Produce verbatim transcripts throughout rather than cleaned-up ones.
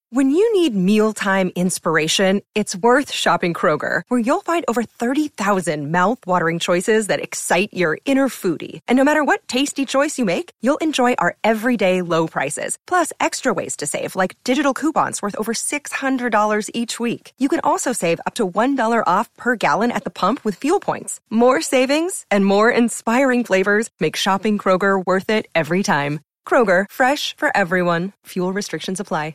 When you need mealtime inspiration, it's worth shopping Kroger, where you'll find over thirty thousand mouth-watering choices that excite your inner foodie. And no matter what tasty choice you make, you'll enjoy our everyday low prices, plus extra ways to save, like digital coupons worth over six hundred dollars each week. You can also save up to one dollar off per gallon at the pump with fuel points. More savings and more inspiring flavors make shopping Kroger worth it every time. Kroger, fresh for everyone. Fuel restrictions apply.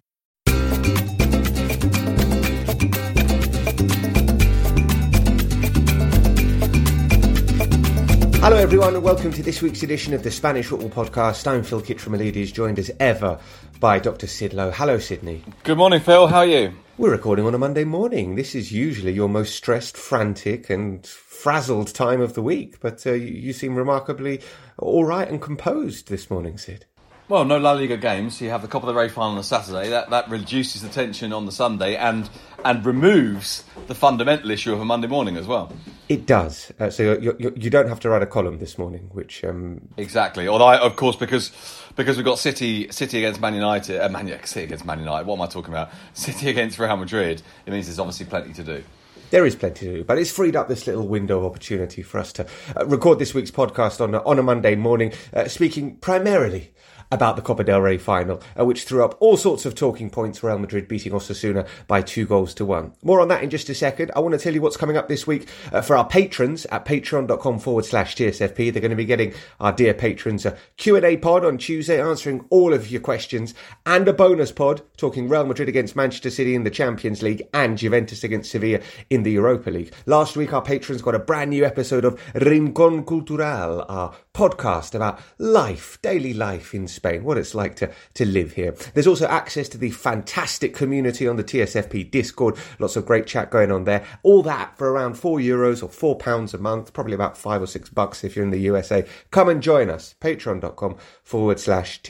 Hello everyone and welcome to this week's edition of the Spanish Football Podcast. I'm Phil Kitramalides, joined as ever by Doctor Sid Lowe. Hello Sydney. Good morning Phil, how are you? We're recording on a Monday morning. This is usually your most stressed, frantic and frazzled time of the week, but uh, you, you seem remarkably alright and composed this morning, Sid. Well, no La Liga games, so you have the Copa del Rey final on the Saturday. That that reduces the tension on the Sunday and and removes the fundamental issue of a Monday morning as well. It does. Uh, so you you you don't have to write a column this morning, which um... exactly. Although, I, of course, because because we've got City City against Man United, uh, Man City against Man United. What am I talking about? City against Real Madrid. It means there's obviously plenty to do. There is plenty to do, but it's freed up this little window of opportunity for us to uh, record this week's podcast on a, on a Monday morning, uh, speaking primarily about the Copa del Rey final, uh, which threw up all sorts of talking points, Real Madrid beating Osasuna by two goals to one. More on that in just a second. I want to tell you what's coming up this week uh, for our patrons at patreon.com forward slash TSFP. They're going to be getting our dear patrons a Q and A pod on Tuesday, answering all of your questions, and a bonus pod talking Real Madrid against Manchester City in the Champions League and Juventus against Sevilla in the Europa League. Last week, our patrons got a brand new episode of Rincón Cultural, our podcast about life, daily life in Spain, what it's like to, to live here. There's also access to the fantastic community on the T S F P Discord. Lots of great chat going on there. All that for around four euros or four pounds a month, probably about five or six bucks if you're in the U S A. Come and join us. Patreon.com forward slash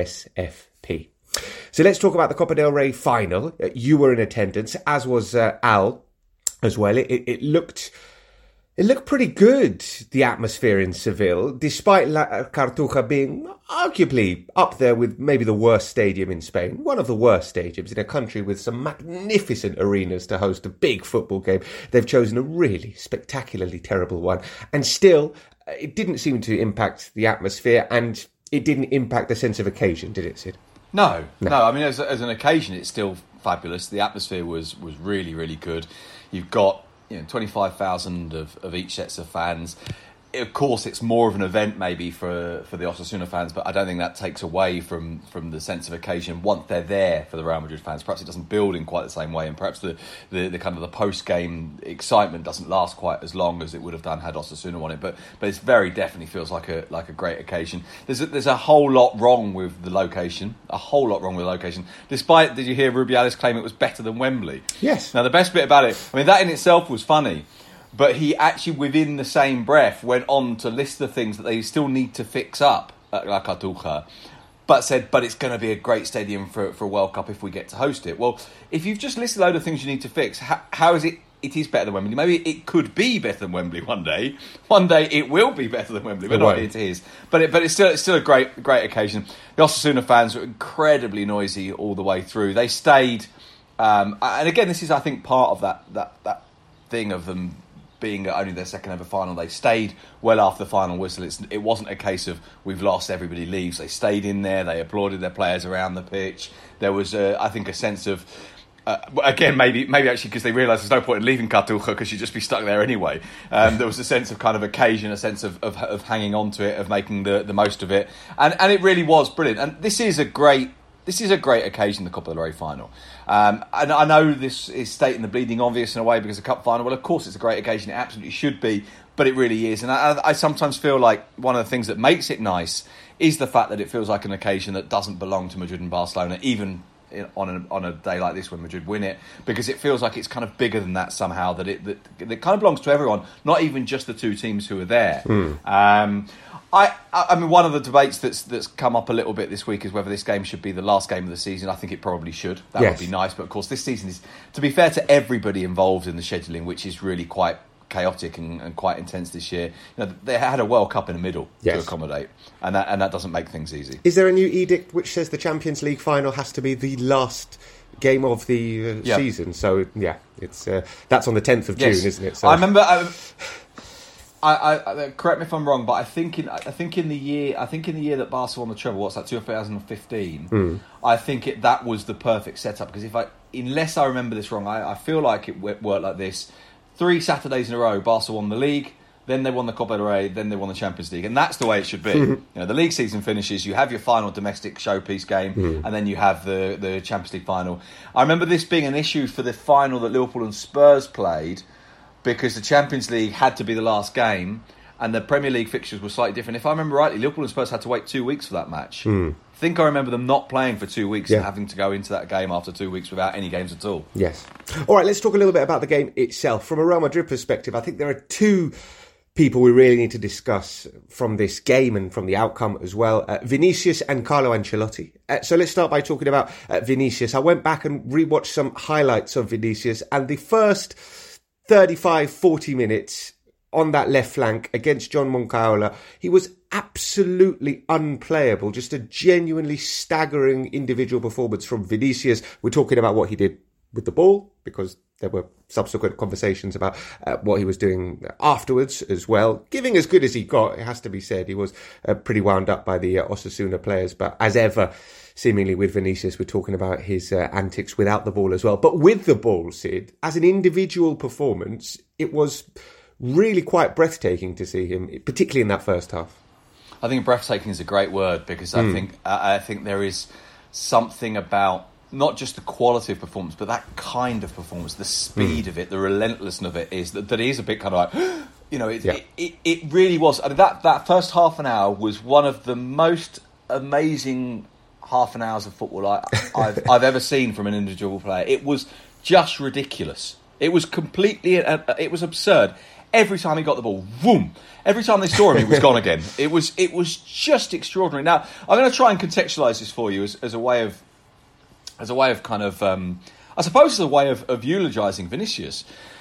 TSFP. So let's talk about the Copa del Rey final. You were in attendance, as was uh, Al as well. It, it, it looked... It looked pretty good, the atmosphere in Seville, despite La Cartuja being arguably up there with maybe the worst stadium in Spain. One of the worst stadiums in a country with some magnificent arenas to host a big football game. They've chosen a really spectacularly terrible one. And still, it didn't seem to impact the atmosphere, and it didn't impact the sense of occasion, did it, Sid? No, no. no I mean, as, as an occasion, it's still fabulous. The atmosphere was, was really, really good. You've got You know, twenty-five thousand of, of each sets of fans. Of course, it's more of an event maybe for, for the Osasuna fans, but I don't think that takes away from, from the sense of occasion once they're there for the Real Madrid fans. Perhaps it doesn't build in quite the same way, and perhaps the, the, the kind of the post-game excitement doesn't last quite as long as it would have done had Osasuna won it. But but it very definitely feels like a like a great occasion. There's a, there's a whole lot wrong with the location, a whole lot wrong with the location. Despite, did you hear Rubiales claim it was better than Wembley? Yes. Now the best bit about it, I mean, that in itself was funny. But he actually, within the same breath, went on to list the things that they still need to fix up at La Cartuja, but said, but it's going to be a great stadium for, for a World Cup if we get to host it. Well, if you've just listed a load of things you need to fix, how, how is it it is better than Wembley? Maybe it could be better than Wembley one day. One day it will be better than Wembley, but not it is. But it, but it's still it's still a great great occasion. The Osasuna fans were incredibly noisy all the way through. They stayed, um, and again, this is, I think, part of that that, that thing of them being only their second ever final. They stayed well after the final whistle. It's, it wasn't a case of we've lost, everybody leaves. They stayed in there. They applauded their players around the pitch. There was, uh, I think, a sense of, uh, again, maybe maybe actually because they realised there's no point in leaving Cartuja because you'd just be stuck there anyway. Um, there was a sense of kind of occasion, a sense of, of, of hanging on to it, of making the, the most of it. And, and it really was brilliant. And this is a great This is a great occasion, the Copa del Rey final. Um, and I know this is stating the bleeding obvious in a way because the Cup final, well, of course it's a great occasion. It absolutely should be, but it really is. And I, I sometimes feel like one of the things that makes it nice is the fact that it feels like an occasion that doesn't belong to Madrid and Barcelona, even on a, on a day like this when Madrid win it, because it feels like it's kind of bigger than that somehow, that it, that, that it kind of belongs to everyone, not even just the two teams who are there. Mm. Um I, I mean, one of the debates that's that's come up a little bit this week is whether this game should be the last game of the season. I think it probably should. That yes. would be nice. But of course, this season is, to be fair to everybody involved in the scheduling, which is really quite chaotic and, and quite intense this year. You know, they had a World Cup in the middle yes. to accommodate, and that and that doesn't make things easy. Is there a new edict which says the Champions League final has to be the last game of the uh, yep. season. So yeah, it's uh, that's on the tenth of yes. June, isn't it? So I remember. I, I, I correct me if I'm wrong, but I think in I think in the year I think in the year that Barca won the treble, what's that, two thousand fifteen? Mm. I think it, that was the perfect setup, because if I, unless I remember this wrong, I, I feel like it worked like this: three Saturdays in a row, Barca won the league, then they won the Copa del Rey, then they won the Champions League, and that's the way it should be. You know, the league season finishes, you have your final domestic showpiece game, mm. and then you have the the Champions League final. I remember this being an issue for the final that Liverpool and Spurs played, because the Champions League had to be the last game, and the Premier League fixtures were slightly different. If I remember rightly, Liverpool and Spurs had to wait two weeks for that match. Mm. I think I remember them not playing for two weeks yeah. and having to go into that game after two weeks without any games at all. Yes. All right, let's talk a little bit about the game itself. From a Real Madrid perspective, I think there are two people we really need to discuss from this game and from the outcome as well. Uh, Vinicius and Carlo Ancelotti. Uh, so let's start by talking about uh, Vinicius. I went back and rewatched some highlights of Vinicius, and the first thirty-five, forty minutes on that left flank against John Moncayola, he was absolutely unplayable. Just a genuinely staggering individual performance from Vinicius. We're talking about what he did with the ball, because there were subsequent conversations about uh, what he was doing afterwards as well. Giving as good as he got, it has to be said. He was uh, pretty wound up by the uh, Osasuna players, but as ever, seemingly with Vinicius, we're talking about his uh, antics without the ball as well. But with the ball, Sid, as an individual performance, it was really quite breathtaking to see him, particularly in that first half. I think breathtaking is a great word, because I mm. think I, I think there is something about not just the quality of performance, but that kind of performance, the speed mm. of it, the relentlessness of it, is that, that is a bit kind of like, you know, it, yeah. it, it, it really was. I mean, that, that first half an hour was one of the most amazing half an hours of football I, I've, I've ever seen from an individual player. It was just ridiculous. It was completely, uh, it was absurd. Every time he got the ball, boom. Every time they saw him, he was gone again. It was it was just extraordinary. Now, I'm going to try and contextualise this for you as, as a way of, as a way of kind of, um, I suppose, as a way of, of eulogising Vinicius.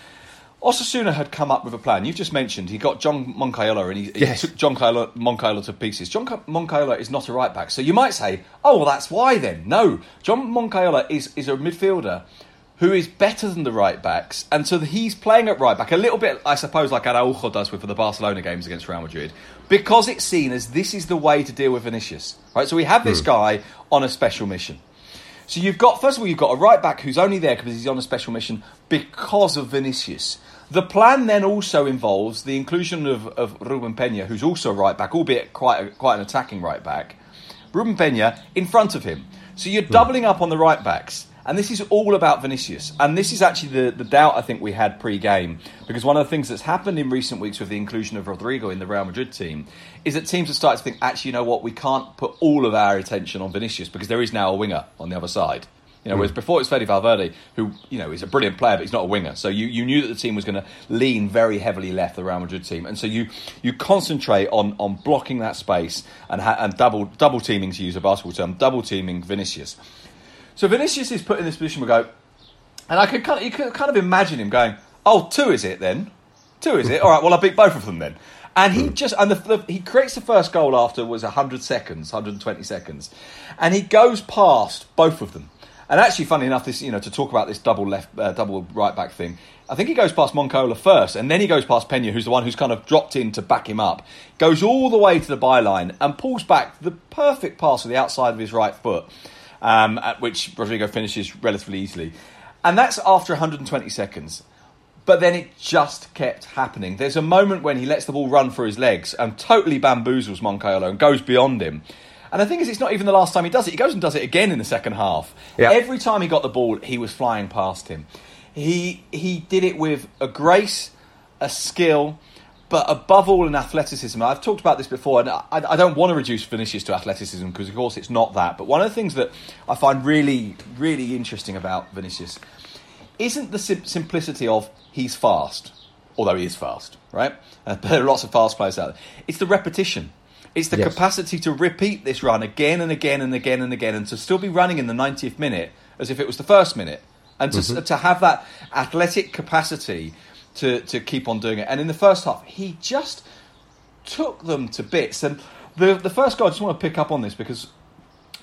Osasuna had come up with a plan. You've just mentioned he got John Moncayola, and he, yes. he took John Moncayola to pieces. John Moncayola is not a right back, so you might say, "Oh, well, that's why then." No, John Moncayola is is a midfielder who is better than the right backs, and so he's playing at right back a little bit, I suppose, like Araujo does with for the Barcelona games against Real Madrid, because it's seen as this is the way to deal with Vinicius, right? So we have this mm. guy on a special mission. So you've got, first of all, you've got a right back who's only there because he's on a special mission because of Vinicius. The plan then also involves the inclusion of, of Ruben Peña, who's also a right back, albeit quite a, quite an attacking right back. Ruben Peña in front of him. So you're doubling mm. up on the right backs. And this is all about Vinicius. And this is actually the, the doubt I think we had pre-game. Because one of the things that's happened in recent weeks with the inclusion of Rodrigo in the Real Madrid team is that teams have started to think, actually, you know what, we can't put all of our attention on Vinicius because there is now a winger on the other side. You know, mm. whereas before it was Fede Valverde, who, you know, is a brilliant player, but he's not a winger. So you, you knew that the team was going to lean very heavily left, the Real Madrid team. And so you you concentrate on on blocking that space and, ha- and double double teaming, to use a basketball term, double teaming Vinicius. So Vinicius is put in this position where go, and I could kind of, you could kind of imagine him going, "Oh, two is it then? Two is it? All right, well, I'll beat both of them then." And he just and the, the, he creates the first goal after was one hundred seconds, one hundred twenty seconds, and he goes past both of them. And actually, funny enough, this you know to talk about this double left, uh, double right back thing, I think he goes past Moncayola first, and then he goes past Peña, who's the one who's kind of dropped in to back him up, goes all the way to the byline and pulls back the perfect pass to the outside of his right foot. Um, at which Rodrigo finishes relatively easily. And that's after one hundred twenty seconds. But then it just kept happening. There's a moment when he lets the ball run for his legs and totally bamboozles Moncayola and goes beyond him. And the thing is, it's not even the last time he does it. He goes and does it again in the second half. Yeah. Every time he got the ball, he was flying past him. He he did it with a grace, a skill, but above all, an athleticism. I've talked about this before, and I, I don't want to reduce Vinicius to athleticism because, of course, it's not that. But one of the things that I find really, really interesting about Vinicius isn't the sim- simplicity of he's fast, although he is fast, right? Uh, there are lots of fast players out there. It's the repetition. It's the yes. capacity to repeat this run again and again and again and again and to still be running in the ninetieth minute as if it was the first minute. And to mm-hmm. to have that athletic capacity to, to keep on doing it. And in the first half, he just took them to bits. And the the first goal, I just want to pick up on this because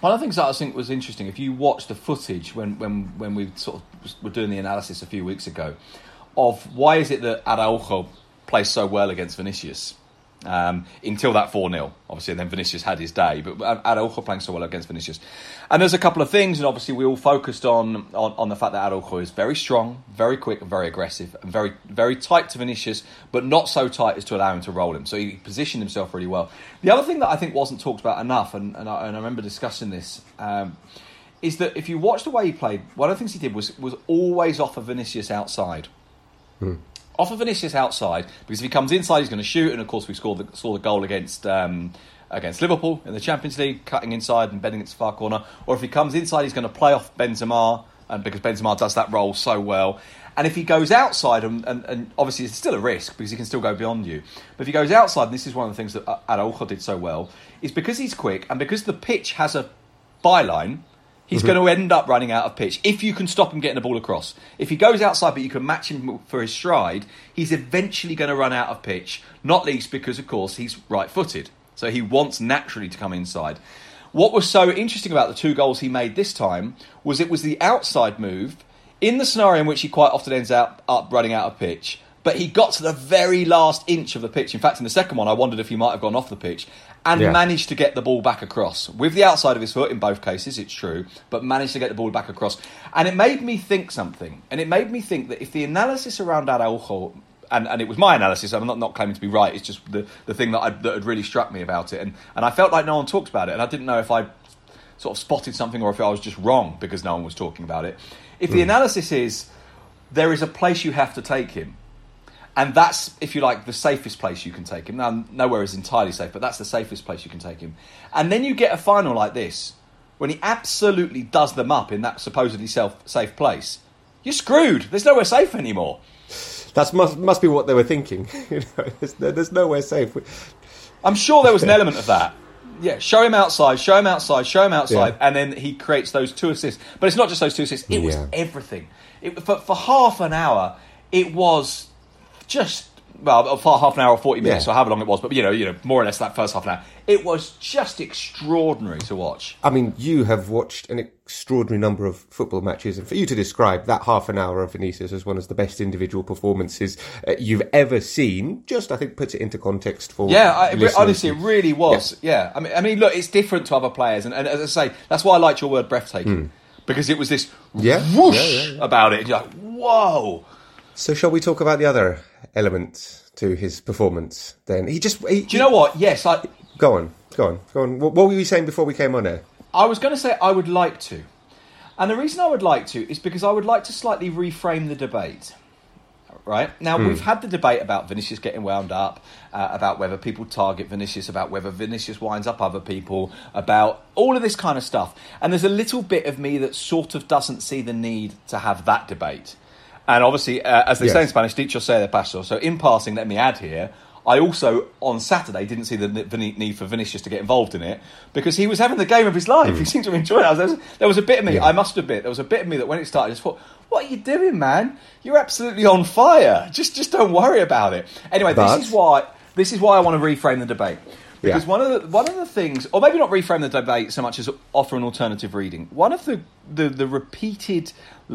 One of the things that I think was interesting, if you watch the footage when, when, when we sort of were doing the analysis a few weeks ago, of why is it that Araujo plays so well against Vinicius um, until that four nil, obviously, and then Vinicius had his day, but Araujo playing so well against Vinicius. And there's a couple of things, and obviously we all focused on, on, on the fact that Araujo is very strong, very quick, and very aggressive, and very very tight to Vinicius, but not so tight as to allow him to roll him. So he positioned himself really well. The other thing that I think wasn't talked about enough, and, and, I, and I remember discussing this, um, is that if you watch the way he played, one of the things he did was, was always offer Vinicius outside. Hmm. Offer Vinicius outside, because if he comes inside, he's going to shoot. And of course, we scored the, saw the goal against um, against Liverpool in the Champions League, cutting inside and bending it to far corner. Or if he comes inside, he's going to play off Benzema, and because Benzema does that role so well. And if he goes outside, and, and, and obviously it's still a risk because he can still go beyond you. But if he goes outside, and this is one of the things that Araujo did so well, is because he's quick and because the pitch has a byline. He's mm-hmm. going to end up running out of pitch if you can stop him getting the ball across. If he goes outside but you can match him for his stride, he's eventually going to run out of pitch, not least because, of course, he's right-footed. So he wants naturally to come inside. What was so interesting about the two goals he made this time was it was the outside move in the scenario in which he quite often ends up, up running out of pitch, but he got to the very last inch of the pitch. In fact, in the second one, I wondered if he might have gone off the pitch and yeah. managed to get the ball back across. With the outside of his foot, in both cases, it's true, but managed to get the ball back across. And it made me think something. And it made me think that if the analysis around Araujo, and, and it was my analysis, I'm not, not claiming to be right, it's just the, the thing that, I, that had really struck me about it. And, and I felt like no one talked about it, and I didn't know if I sort of spotted something or if I was just wrong because no one was talking about it. If mm. the analysis is, there is a place you have to take him, and that's, if you like, the safest place you can take him. Now, nowhere is entirely safe, but that's the safest place you can take him. And then you get a final like this, when he absolutely does them up in that supposedly self, safe place. You're screwed. There's nowhere safe anymore. That must must be what they were thinking. You know, there's, there's nowhere safe. I'm sure there was an element of that. Yeah, show him outside, show him outside, show him outside, yeah. and then he creates those two assists. But it's not just those two assists. It was yeah. everything. It, for, for half an hour, it was... Just well, for half an hour or forty minutes, yeah. or however long it was, but you know, you know, more or less that first half an hour. It was just extraordinary to watch. I mean, you have watched an extraordinary number of football matches, and for you to describe that half an hour of Vinicius as one of the best individual performances uh, you've ever seen, just I think puts it into context for yeah. I, honestly, it really was. Yeah. yeah, I mean, I mean, look, it's different to other players, and, and as I say, that's why I liked your word breathtaking mm. because it was this yeah. whoosh yeah, yeah, yeah. about it. You're like, whoa. So shall we talk about the other element to his performance then? He just... He, Do you know what? Yes, I... Go on, go on, go on. What, what were you saying before we came on air? I was going to say I would like to. And the reason I would like to is because I would like to slightly reframe the debate. Right? Now, mm. we've had the debate about Vinicius getting wound up, uh, about whether people target Vinicius, about whether Vinicius winds up other people, about all of this kind of stuff. And there's a little bit of me that sort of doesn't see the need to have that debate. And obviously, uh, as they yes. say in Spanish, dicho sea de paso. So in passing, let me add here, I also, on Saturday, didn't see the need for Vinicius to get involved in it because he was having the game of his life. Mm. He seemed to enjoy it. There was, there was a bit of me, yeah. I must admit, there was a bit of me that when it started, I just thought, what are you doing, man? You're absolutely on fire. Just just don't worry about it. Anyway, but... this is why this is why I want to reframe the debate. Because yeah. one of the one of the things, or maybe not reframe the debate so much as offer an alternative reading. One of the, the, the repeated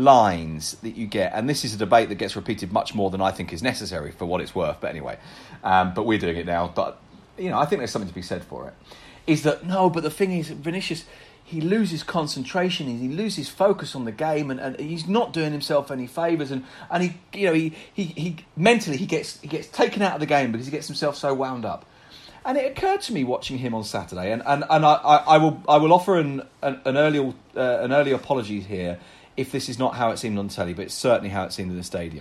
lines that you get, and this is a debate that gets repeated much more than I think is necessary for what it's worth, but anyway, um, but we're doing it now. But you know, I think there's something to be said for it. Is that no? But the thing is, Vinicius, he loses concentration, he loses focus on the game, and, and he's not doing himself any favours, and, and he you know he, he he mentally he gets he gets taken out of the game because he gets himself so wound up. And it occurred to me watching him on Saturday, and, and, and I, I, I will I will offer an an, an early uh, an early apology here if this is not how it seemed on telly, but it's certainly how it seemed in the stadium.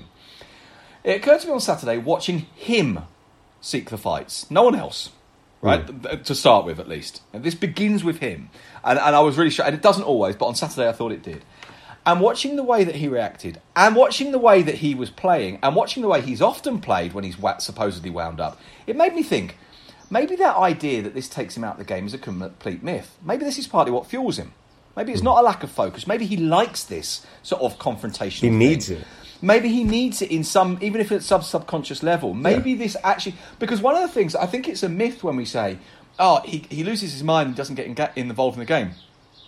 It occurred to me on Saturday watching him seek the fights, no one else, right? Mm. To start with, at least. And this begins with him, and, and I was really shocked. And it doesn't always, but on Saturday I thought it did. And watching the way that he reacted, and watching the way that he was playing, and watching the way he's often played when he's supposedly wound up, it made me think. Maybe that idea that this takes him out of the game is a complete myth. Maybe this is partly what fuels him. Maybe it's not a lack of focus. Maybe he likes this sort of confrontation. He needs it. Maybe he needs it in some, even if it's sub subconscious level. Maybe yeah. this actually, because one of the things, I think it's a myth when we say, oh, he, he loses his mind and doesn't get in, involved in the game.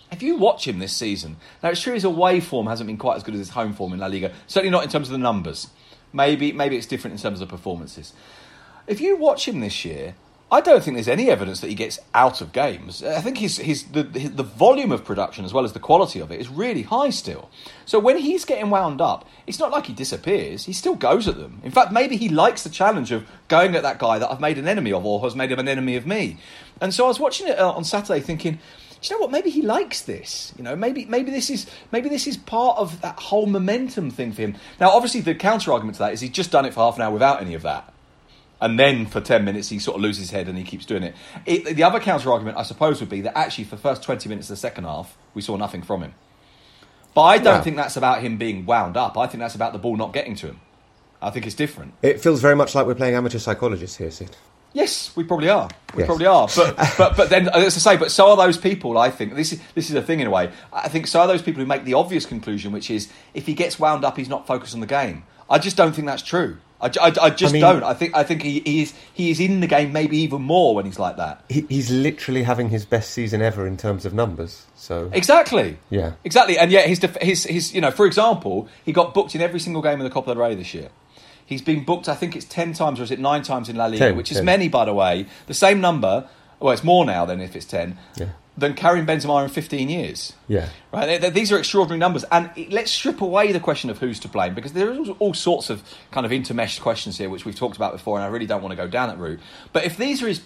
if you watch him this season, now it's true his away form hasn't been quite as good as his home form in La Liga. Certainly not in terms of the numbers. Maybe maybe it's different in terms of the performances. If you watch him this year, I don't think there's any evidence that he gets out of games. I think his, his the his, the volume of production as well as the quality of it is really high still. So when he's getting wound up, it's not like he disappears. He still goes at them. In fact, maybe he likes the challenge of going at that guy that I've made an enemy of or has made him an enemy of me. And so I was watching it on Saturday thinking, do you know what? Maybe he likes this. You know, maybe maybe this is maybe this is part of that whole momentum thing for him. Now, obviously, the counter argument to that is he's just done it for half an hour without any of that, and then for ten minutes he sort of loses his head and he keeps doing it. it. The other counter argument, I suppose, would be that actually for the first twenty minutes of the second half we saw nothing from him. But I don't yeah. think that's about him being wound up. I think that's about the ball not getting to him. I think it's different. It feels very much like we're playing amateur psychologists here, Sid. Yes, we probably are. We yes. probably are. But but but then, as I say, but so are those people, I think. This is this is a thing in a way. I think so are those people who make the obvious conclusion, which is if he gets wound up, he's not focused on the game. I just don't think that's true. I, I, I just I mean, don't. I think I think he, he is he is in the game maybe even more when he's like that. He, he's literally having his best season ever in terms of numbers. So exactly, yeah, exactly. And yet his his his you know, for example, he got booked in every single game of the Copa del Rey this year. He's been booked, I think it's ten times, or is it nine times in La Liga, ten, which is ten. Many, by the way. The same number, well, it's more now than if it's ten, yeah. than Karim Benzema in fifteen years. Yeah. Right. These are extraordinary numbers. And let's strip away the question of who's to blame, because there are all sorts of kind of intermeshed questions here, which we've talked about before, and I really don't want to go down that route. But if these are his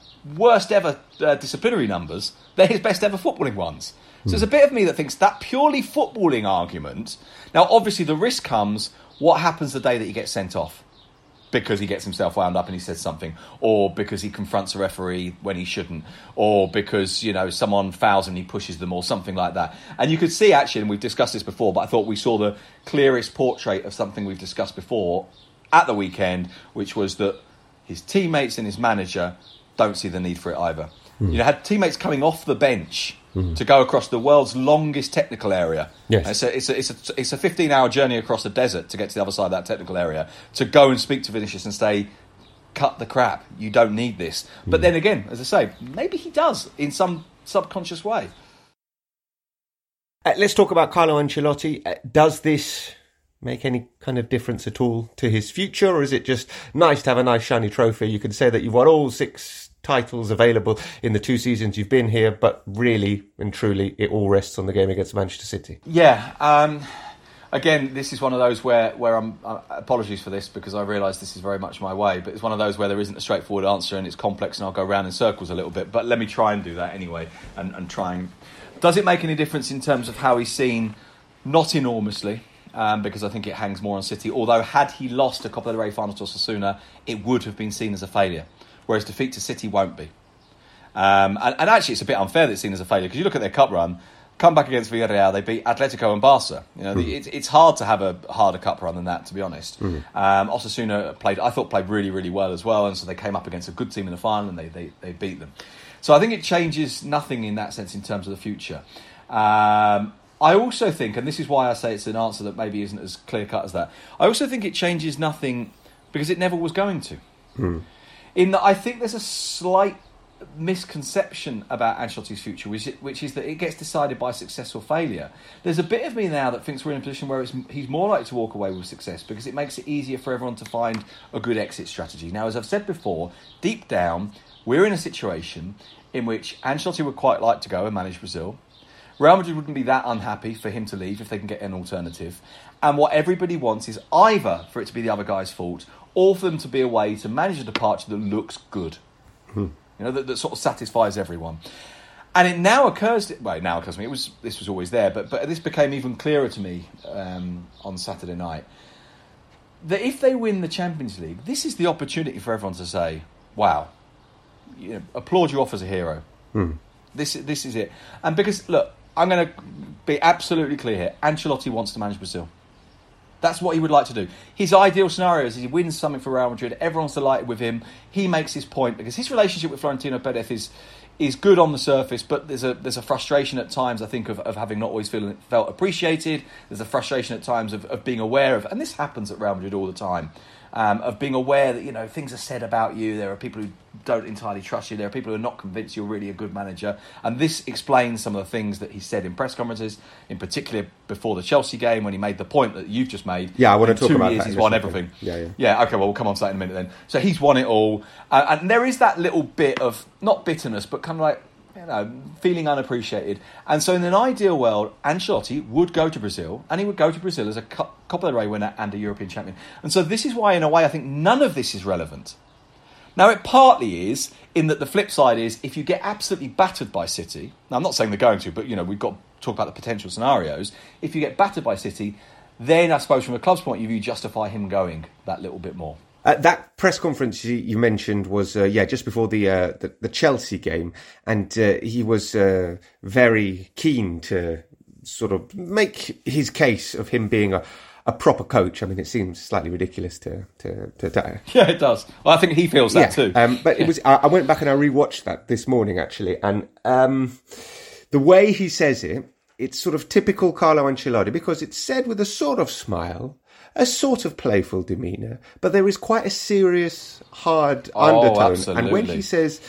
worst ever uh, disciplinary numbers, they're his best ever footballing ones. So mm. there's a bit of me that thinks that purely footballing argument... Now, obviously, the risk comes... What happens the day that he gets sent off? Because he gets himself wound up and he says something, or because he confronts a referee when he shouldn't, or because, you know, someone fouls and he pushes them, or something like that. And you could see, actually, and we've discussed this before, but I thought we saw the clearest portrait of something we've discussed before at the weekend, which was that his teammates and his manager don't see the need for it either. Mm. You know, had teammates coming off the bench mm. to go across the world's longest technical area. Yes. It's a, it's a, it's a, it's a fifteen-hour journey across the desert to get to the other side of that technical area, to go and speak to Vinicius and say, cut the crap, you don't need this. Mm. But then again, as I say, maybe he does in some subconscious way. Uh, let's talk about Carlo Ancelotti. Uh, does this make any kind of difference at all to his future, or is it just nice to have a nice shiny trophy? You can say that you've won all six titles available in the two seasons you've been here, but really and truly it all rests on the game against Manchester City. Yeah, um, again, this is one of those where, where I'm, uh, apologies for this because I realise this is very much my way, but it's one of those where there isn't a straightforward answer and it's complex and I'll go round in circles a little bit, but let me try and do that anyway and, and try and... Does it make any difference in terms of how he's seen? Not enormously, um, because I think it hangs more on City, although had he lost a Copa del Rey final to Osasuna, it would have been seen as a failure. Whereas defeat to City won't be. Um, and, and actually, it's a bit unfair that it's seen as a failure, because you look at their cup run, come back against Villarreal, they beat Atletico and Barca. You know, mm. the, it, it's hard to have a harder cup run than that, to be honest. Mm. Um, Osasuna played, I thought, played really, really well as well, and so they came up against a good team in the final and they, they, they beat them. So I think it changes nothing in that sense in terms of the future. Um, I also think, and this is why I say it's an answer that maybe isn't as clear-cut as that, I also think it changes nothing because it never was going to. Mm. In that, I think there's a slight misconception about Ancelotti's future, which, which is that it gets decided by success or failure. There's a bit of me now that thinks we're in a position where it's, he's more likely to walk away with success because it makes it easier for everyone to find a good exit strategy. Now, as I've said before, deep down, we're in a situation in which Ancelotti would quite like to go and manage Brazil. Real Madrid wouldn't be that unhappy for him to leave if they can get an alternative. And what everybody wants is either for it to be the other guy's fault or for them to be a way to manage a departure that looks good. Hmm. You know, that, that sort of satisfies everyone. And it now occurs to, well, it now occurs to me, it was, this was always there, but, but this became even clearer to me um, on Saturday night, that if they win the Champions League, this is the opportunity for everyone to say, wow, you know, applaud you off as a hero. Hmm. This, this is it. And because, look, I'm going to be absolutely clear here, Ancelotti wants to manage Brazil. That's what he would like to do. His ideal scenario is he wins something for Real Madrid. Everyone's delighted with him. He makes his point because his relationship with Florentino Perez is is good on the surface, but there's a there's a frustration at times, I think, of, of having not always feel, felt appreciated. There's a frustration at times of, of being aware of, and this happens at Real Madrid all the time, um, of being aware that, you know, things are said about you. There are people who don't entirely trust you. There are people who are not convinced you're really a good manager. And this explains some of the things that he said in press conferences, in particular before the Chelsea game when he made the point that you've just made. Yeah, I want to in talk two about years that. He's won everything. Yeah, yeah. Yeah, okay, well, we'll come on to that in a minute then. So he's won it all. Uh, and there is that little bit of, not bitterness, but kind of like, you know, feeling unappreciated. And so in an ideal world, Ancelotti would go to Brazil, and he would go to Brazil as a Copa del Rey winner and a European champion. And so this is why, in a way, I think none of this is relevant. Now, it partly is in that the flip side is if you get absolutely battered by City, now I'm not saying they're going to, but, you know, we've got to talk about the potential scenarios. If you get battered by City, then I suppose from a club's point of view, you justify him going that little bit more. Uh, that press conference you, you mentioned was, uh, yeah, just before the, uh, the the Chelsea game, and uh, he was uh, very keen to sort of make his case of him being a, a proper coach. I mean, it seems slightly ridiculous to to, to, to yeah, it does. Well, I think he feels that yeah, too. Um, but it was. I, I went back and I rewatched that this morning actually, and um, the way he says it, it's sort of typical Carlo Ancelotti because it's said with a sort of smile, a sort of playful demeanour, but there is quite a serious, hard Oh, undertone. absolutely. And when he says,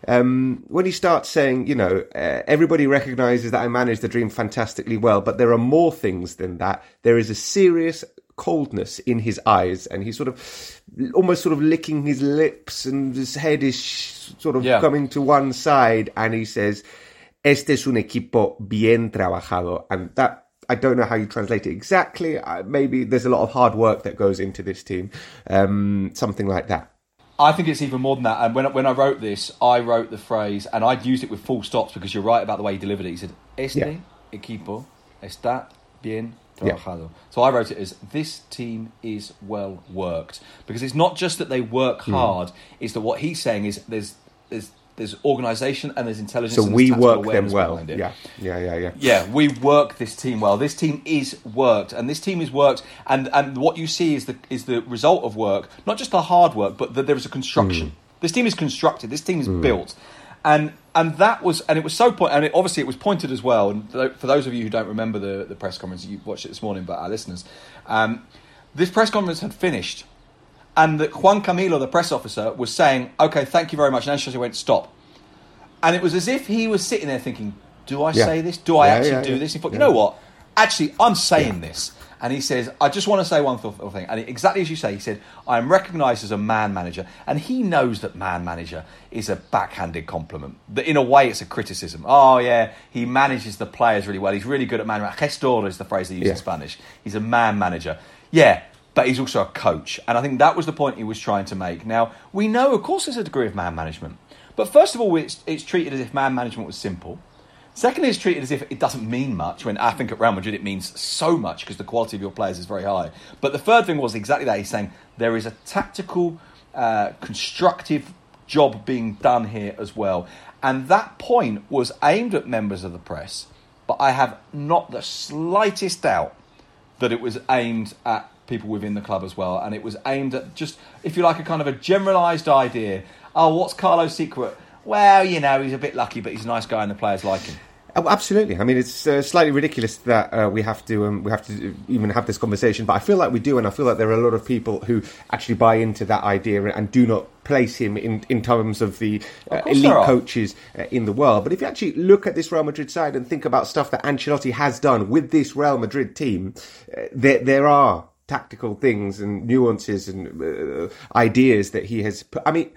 um, when he starts saying, you know, uh, everybody recognises that I managed the dream fantastically well, but there are more things than that. There is a serious coldness in his eyes, and he's sort of almost sort of licking his lips, and his head is sh- sort of Yeah. coming to one side, and he says, "Este es un equipo bien trabajado," and that. I don't know how you translate it exactly. Uh, maybe there's a lot of hard work that goes into this team. Um, something like that. I think it's even more than that. And when when I wrote this, I wrote the phrase, and I'd used it with full stops because you're right about the way he delivered it. He said, "Este Yeah. equipo está bien trabajado." Yeah. So I wrote it as, "This team is well worked," because it's not just that they work hard; mm. it's that what he's saying is there's there's there's organisation and there's intelligence. So and we there's work them well. behind it. Yeah, yeah, yeah, yeah. Yeah, we work this team well. This team is worked, and this team is worked, and, and what you see is the is the result of work, not just the hard work, but that there is a construction. Mm. This team is constructed. This team is mm. built, and and that was and it was so point. And it, obviously, it was pointed as well. And for those of you who don't remember the the press conference, you watched it this morning, but our listeners, um, this press conference had finished. And that Juan Camilo, the press officer, was saying, "Okay, thank you very much." And Ancelotti went, "Stop." And it was as if he was sitting there thinking, "Do I yeah. say this? Do I yeah, actually yeah, do yeah. this?" He thought, yeah. "You know what? Actually, I'm saying yeah. this." And he says, "I just want to say one thing." And exactly as you say, he said, "I am recognised as a man manager." And he knows that man manager is a backhanded compliment. That in a way, it's a criticism. Oh, yeah, he manages the players really well. He's really good at man manager. Gestor is the phrase they use yeah. in Spanish. He's a man manager. Yeah. But he's also a coach. And I think that was the point he was trying to make. Now, we know, of course, there's a degree of man management. But first of all, it's, it's treated as if man management was simple. Secondly, it's treated as if it doesn't mean much, when I think at Real Madrid it means so much because the quality of your players is very high. But the third thing was exactly that. He's saying there is a tactical, uh, constructive job being done here as well. And that point was aimed at members of the press. But I have not the slightest doubt that it was aimed at people within the club as well, and it was aimed at just, if you like, a kind of a generalised idea. Oh, what's Carlo's secret? Well, you know, he's a bit lucky, but he's a nice guy and the players like him. Oh, absolutely. I mean, it's uh, slightly ridiculous that uh, we have to um, we have to even have this conversation, but I feel like we do, and I feel like there are a lot of people who actually buy into that idea and, and do not place him in, in terms of the uh, of elite coaches uh, in the world. But if you actually look at this Real Madrid side and think about stuff that Ancelotti has done with this Real Madrid team, uh, there there are tactical things and nuances and uh, ideas that he has put. I mean,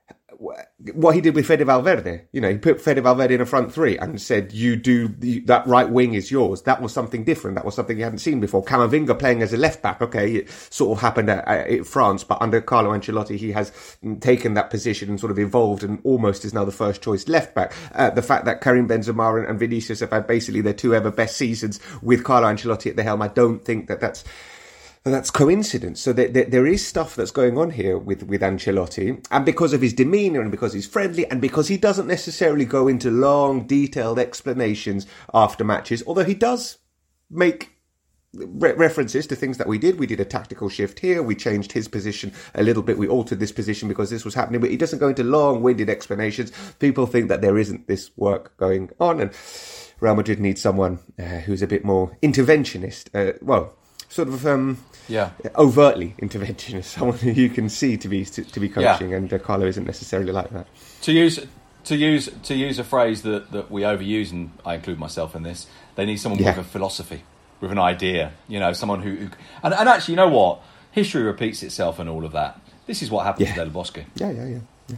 what he did with Fede Valverde, you know, he put Fede Valverde in a front three and said, you do, you, that right wing is yours. That was something different. That was something you hadn't seen before. Camavinga playing as a left back. Okay, it sort of happened at, at France, but under Carlo Ancelotti, he has taken that position and sort of evolved and almost is now the first choice left back. Uh, the fact that Karim Benzema and, and Vinicius have had basically their two ever best seasons with Carlo Ancelotti at the helm, I don't think that that's That's coincidence. So there, there, there is stuff that's going on here with, with Ancelotti. And because of his demeanour and because he's friendly and because he doesn't necessarily go into long, detailed explanations after matches, although he does make re- references to things that we did. We did a tactical shift here. We changed his position a little bit. We altered this position because this was happening. But he doesn't go into long-winded explanations. People think that there isn't this work going on. And Real Madrid needs someone uh, who's a bit more interventionist. Uh, well... sort of um, yeah. overtly interventionist, someone who you can see to be to, to be coaching, yeah. and uh, Carlo isn't necessarily like that. To use to use to use a phrase that, that we overuse, and I include myself in this, they need someone yeah. with a philosophy, with an idea. You know, someone who, who and, and actually, you know what? History repeats itself and all of that. This is what happened yeah. to Del Bosque. Yeah, yeah, yeah. yeah.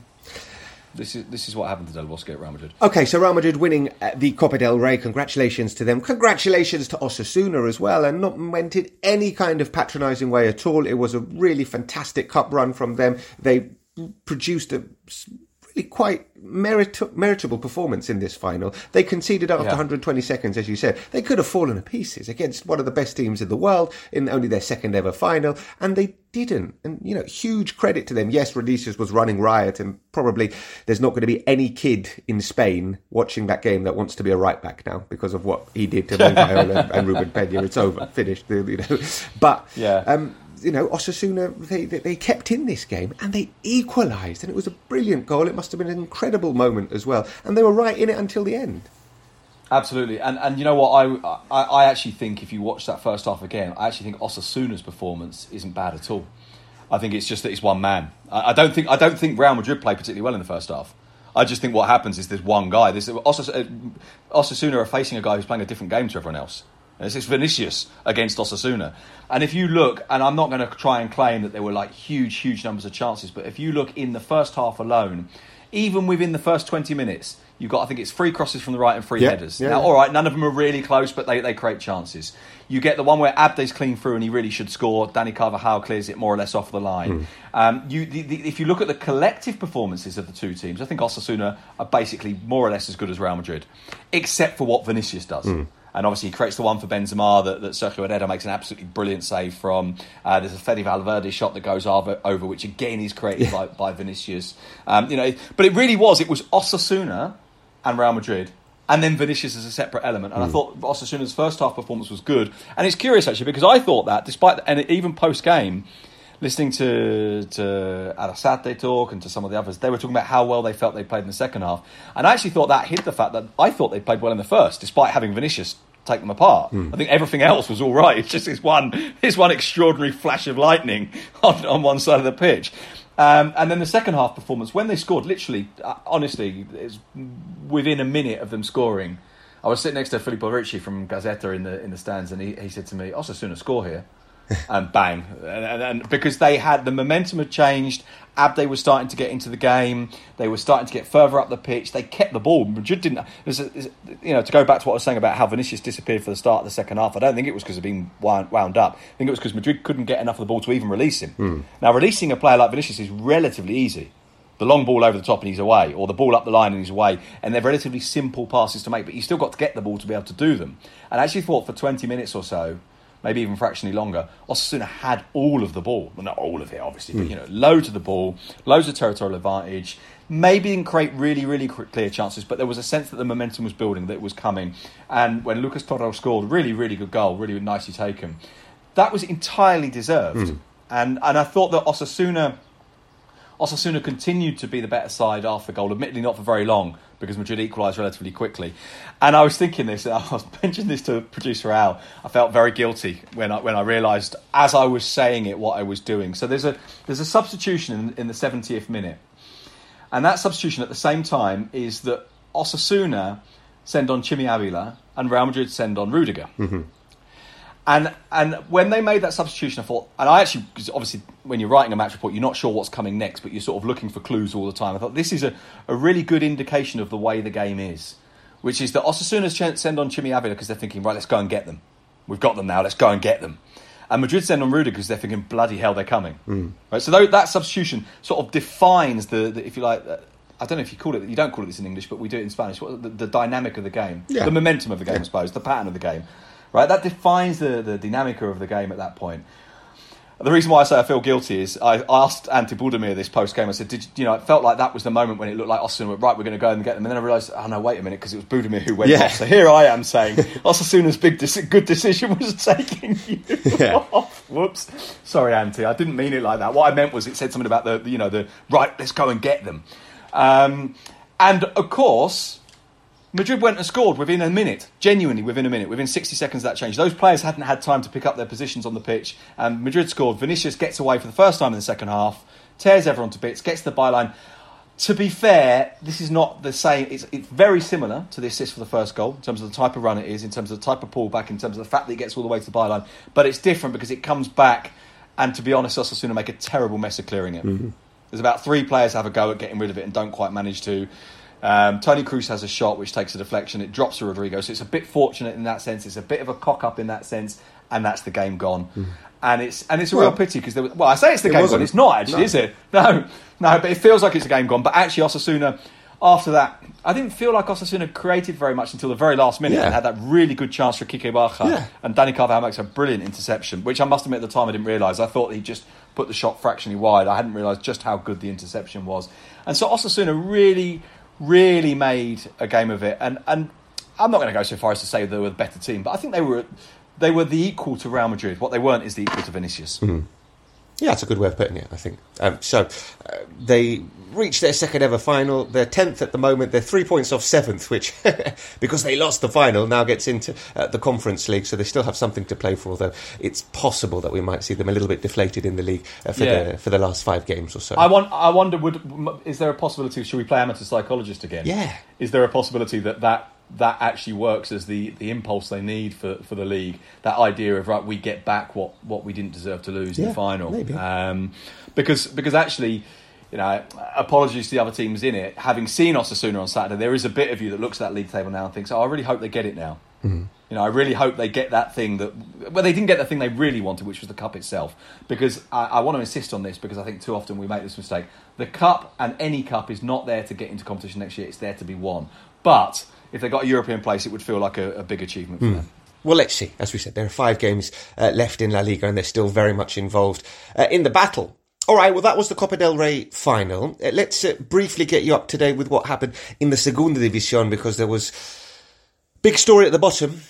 This is this is what happened to Del Bosque at Real Madrid. Okay, so Real Madrid winning the Copa del Rey. Congratulations to them. Congratulations to Osasuna as well, and not meant in any kind of patronising way at all. It was a really fantastic cup run from them. They produced a really quite merit- meritable performance in this final. They conceded after yeah. one hundred twenty seconds, as you said. They could have fallen to pieces against one of the best teams in the world in only their second ever final, and they didn't. And, you know, huge credit to them. Yes, Vinicius was running riot, and probably there's not going to be any kid in Spain watching that game that wants to be a right back now because of what he did to Moncayola and, and Ruben Peña. It's over, finished. You know, but yeah. Um, you know, Osasuna, they, they they kept in this game and they equalised, and it was a brilliant goal. It must have been an incredible moment as well, and they were right in it until the end. Absolutely, and and you know what, I, I I actually think if you watch that first half again, I actually think Osasuna's performance isn't bad at all. I think it's just that it's one man. I, I don't think I don't think Real Madrid played particularly well in the first half. I just think what happens is there's one guy. This Osasuna, Osasuna are facing a guy who's playing a different game to everyone else. This is Vinicius against Osasuna. And if you look, and I'm not going to try and claim that there were like huge, huge numbers of chances, but if you look in the first half alone, even within the first twenty minutes, you've got, I think it's three crosses from the right and three yeah, headers. Yeah, now, yeah. all right, none of them are really close, but they, they create chances. You get the one where Abde's clean through and he really should score. Dani Carvajal clears it more or less off the line. Mm. Um, you, the, the, if you look at the collective performances of the two teams, I think Osasuna are basically more or less as good as Real Madrid, except for what Vinicius does. Mm. And obviously he creates the one for Benzema that, that Sergio Herrera makes an absolutely brilliant save from. Uh, there's a Fede Valverde shot that goes over, over which again is created yeah. by, by Vinicius. Um, you know, but it really was, it was Osasuna and Real Madrid, and then Vinicius as a separate element. And mm. I thought Osasuna's first half performance was good. And it's curious actually, because I thought that, despite, and even post-game, listening to to Arrasate talk and to some of the others, they were talking about how well they felt they played in the second half. And I actually thought that hid the fact that I thought they played well in the first, despite having Vinicius take them apart. Mm. I think everything else was all right. It's just this one, this one extraordinary flash of lightning on, on one side of the pitch. Um, and then the second half performance, when they scored, literally, uh, honestly, it's within a minute of them scoring. I was sitting next to Filippo Ricci from Gazzetta in the in the stands, and he, he said to me, Osasuna score here. And bang. And, and, and because they had, the momentum had changed, Abde was starting to get into the game, they were starting to get further up the pitch, they kept the ball. Madrid didn't, there's a, there's, you know, to go back to what I was saying about how Vinicius disappeared for the start of the second half, I don't think it was because of being wound, wound up. I think it was because Madrid couldn't get enough of the ball to even release him. Mm. Now, releasing a player like Vinicius is relatively easy. The long ball over the top and he's away, or the ball up the line and he's away, and they're relatively simple passes to make, but you still got to get the ball to be able to do them. And I actually thought for twenty minutes or so, maybe even fractionally longer, Osasuna had all of the ball. Well, not all of it, obviously, mm. but, you know, loads of the ball, loads of territorial advantage. Maybe didn't create really, really clear chances, but there was a sense that the momentum was building, that it was coming. And when Lucas Torrell scored, really, really good goal, really nicely taken, that was entirely deserved. Mm. And and I thought that Osasuna... Osasuna continued to be the better side after the goal, admittedly not for very long, because Madrid equalised relatively quickly. And I was thinking this, and I was mentioning this to producer Al, I felt very guilty when I when I realised, as I was saying it, what I was doing. So there's a there's a substitution in, in the seventieth minute. And that substitution at the same time is that Osasuna send on Chimi Avila and Real Madrid send on Rudiger. Mm-hmm. And and when they made that substitution, I thought, and I actually, because obviously when you're writing a match report, you're not sure what's coming next, but you're sort of looking for clues all the time. I thought this is a, a really good indication of the way the game is, which is that Osasuna send on Chimi Avila because they're thinking, right, let's go and get them. We've got them now, let's go and get them. And Madrid send on Rudiger because they're thinking, bloody hell, they're coming. Mm. Right, so that substitution sort of defines the, the if you like, I don't know if you call it, you don't call it this in English, but we do it in Spanish, the, the dynamic of the game, yeah. the momentum of the game, yeah. I suppose, the pattern of the game. Right, that defines the, the dynamic of the game at that point. The reason why I say I feel guilty is I asked Ante Budimir this post-game. I said, "Did you, you know, it felt like that was the moment when it looked like Osasuna went, right, we're going to go and get them." And then I realised, oh no, wait a minute, because it was Budimir who went yeah. off. So here I am saying, Osasuna's big, de- good decision was taking you yeah. off. Whoops. Sorry, Ante, I didn't mean it like that. What I meant was it said something about the, the you know, the, right, let's go and get them. Um, and of course... Madrid went and scored within a minute, genuinely within a minute, within sixty seconds of that change. Those players hadn't had time to pick up their positions on the pitch, and Madrid scored. Vinicius gets away for the first time in the second half, tears everyone to bits, gets to the byline. To be fair, this is not the same. It's, it's very similar to the assist for the first goal in terms of the type of run it is, in terms of the type of pullback, in terms of the fact that he gets all the way to the byline. But it's different because it comes back, and to be honest, Osasuna make a terrible mess of clearing it. Mm-hmm. There's about three players have a go at getting rid of it and don't quite manage to. Um, Toni Kroos has a shot which takes a deflection. It drops to Rodrigo, so it's a bit fortunate in that sense. It's a bit of a cock up in that sense, and that's the game gone. Mm. And it's and it's a well, real pity because there was, well, I say it's the it game wasn't. gone. It's not actually, no. is it? No, no. But it feels like it's a game gone. But actually, Osasuna after that, I didn't feel like Osasuna created very much until the very last minute yeah. and had that really good chance for Kike Barja. Yeah. And Dani Carvajal makes a brilliant interception, which I must admit at the time I didn't realise. I thought he just put the shot fractionally wide. I hadn't realised just how good the interception was. And so Osasuna really. really made a game of it, and and I'm not going to go so far as to say they were the better team, but I think they were they were the equal to Real Madrid. What they weren't is the equal to Vinicius. Mm. Yeah, that's a good way of putting it, I think. Um, so uh, they reached their second ever final. They're tenth at the moment. They're three points off seventh, which, because they lost the final, now gets into uh, the Conference League. So they still have something to play for, although it's possible that we might see them a little bit deflated in the league uh, for yeah. the for the last five games or so. I want. I wonder, would is there a possibility, should we play amateur psychologist again? Yeah. Is there a possibility that that... that actually works as the, the impulse they need for, for the league? That idea of, right, we get back what, what we didn't deserve to lose yeah, in the final. Maybe. Um, because because actually, you know, apologies to the other teams in it, having seen Osasuna on Saturday, there is a bit of you that looks at that league table now and thinks, oh, I really hope they get it now. Mm-hmm. You know, I really hope they get that thing that... Well, they didn't get the thing they really wanted, which was the cup itself. Because I, I want to insist on this, because I think too often we make this mistake. The cup, and any cup, is not there to get into competition next year. It's there to be won. But if they got a European place, it would feel like a, a big achievement for mm. them. Well, let's see. As we said, there are five games uh, left in La Liga, and they're still very much involved uh, in the battle. All right, well, that was the Copa del Rey final. Uh, let's uh, briefly get you up to date with what happened in the Segunda División, because there was big story at the bottom.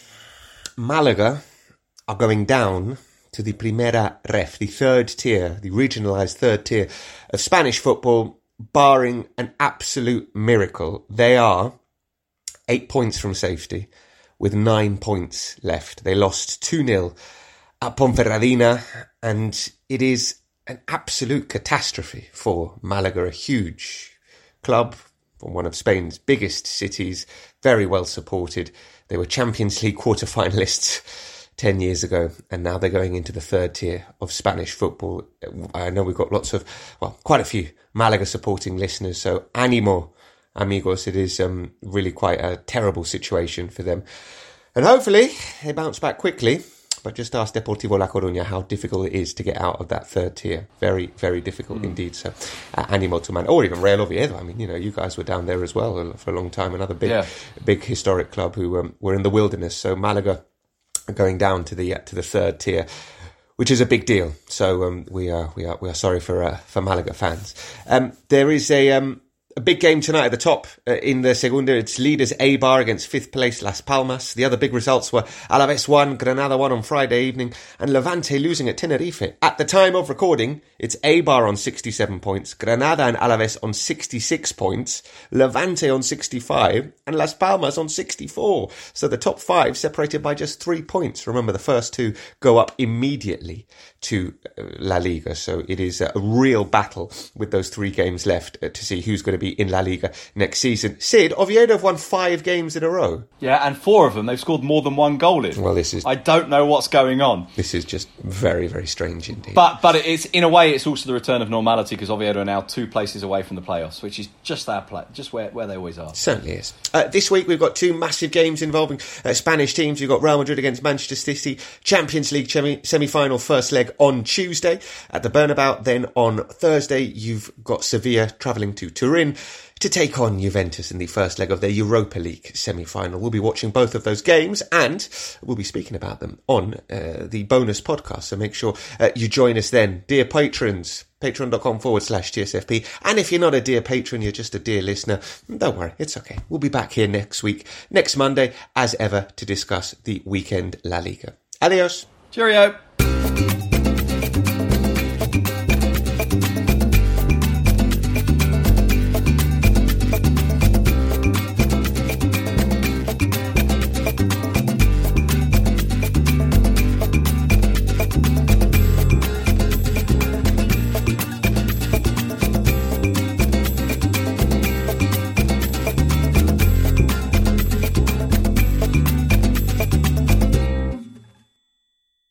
Malaga are going down to the Primera Ref, the third tier, the regionalised third tier of Spanish football, barring an absolute miracle. They are eight points from safety with nine points left. They lost two nil at Ponferradina, and it is an absolute catastrophe for Malaga, a huge club from one of Spain's biggest cities, very well supported. They were Champions League quarter-finalists ten years ago, and now they're going into the third tier of Spanish football. I know we've got lots of, well, quite a few Malaga supporting listeners, so ánimo, amigos. It is um, really quite a terrible situation for them. And hopefully they bounce back quickly. But just ask Deportivo La Coruña how difficult it is to get out of that third tier. Very, very difficult mm. indeed. So, uh, ánimo to man, or even Real Oviedo. I mean, you know, you guys were down there as well for a long time. Another big, yeah. big historic club who um, were in the wilderness. So Malaga are going down to the uh, to the third tier, which is a big deal. So um, we are we are we are sorry for uh, for Malaga fans. Um, there is a. Um, A big game tonight at the top uh, in the Segunda. It's leaders Eibar against fifth place Las Palmas. The other big results were Alaves won, Granada won on Friday evening, and Levante losing at Tenerife. At the time of recording, it's Eibar on sixty-seven points, Granada and Alaves on sixty-six points, Levante on sixty-five, and Las Palmas on sixty-four. So the top five separated by just three points. Remember, the first two go up immediately to La Liga. So it is a real battle with those three games left uh, to see who's going to be in La Liga next season. Sid, Oviedo have won five games in a row. Yeah, and four of them they've scored more than one goal in. Well, this is... I don't know what's going on. This is just very, very strange indeed. But but it's in a way, it's also the return of normality, because Oviedo are now two places away from the playoffs, which is just their play, just where, where they always are. Certainly is. Uh, this week we've got two massive games involving uh, Spanish teams. We've got Real Madrid against Manchester City, Champions League semi- semi-final first leg on Tuesday at the Bernabeu. Then on Thursday you've got Sevilla travelling to Turin to take on Juventus in the first leg of their Europa League semi-final. We'll be watching both of those games, and we'll be speaking about them on uh, the bonus podcast, so make sure uh, you join us then. Dear patrons, patreon.com forward slash TSFP. And if you're not a dear patron, you're just a dear listener, don't worry, it's okay. We'll be back here next week, next Monday, as ever, to discuss the weekend La Liga. Adios. Cheerio.